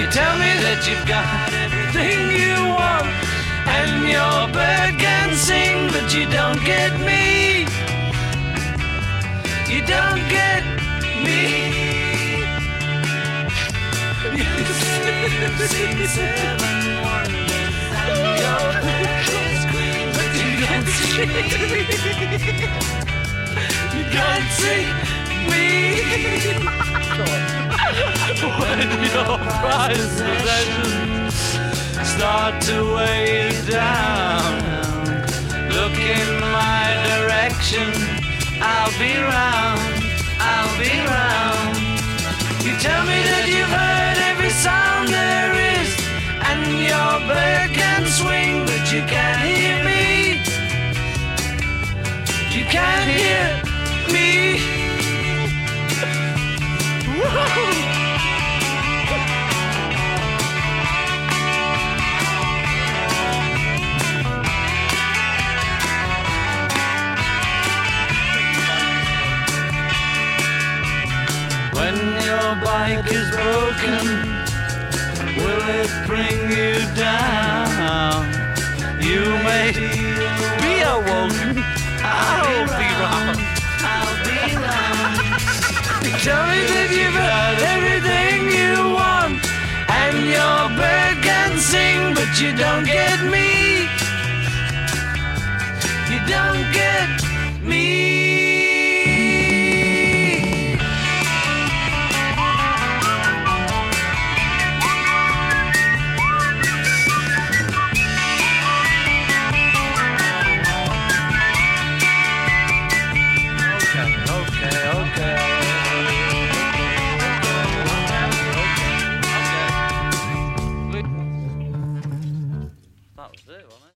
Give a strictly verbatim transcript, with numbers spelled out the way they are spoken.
tell me that you've got everything you want, and your bird can sing, but you don't get me. You don't get me. You sing seven wonders and your bird is green, but you don't see me. You don't see me. When your prized possessions start to weigh you down, look in my direction. I'll be round, I'll be round. You tell me that you've heard every sound there is, and your bird can swing, but you can't hear me. You can't hear me. When your bike is broken, will it bring you down? You may be awoken. I'll be round. I'll be round. Tell me that you've heard everything you want, and your bird can sing, but you don't get me. You don't get me. That was it, wasn't it?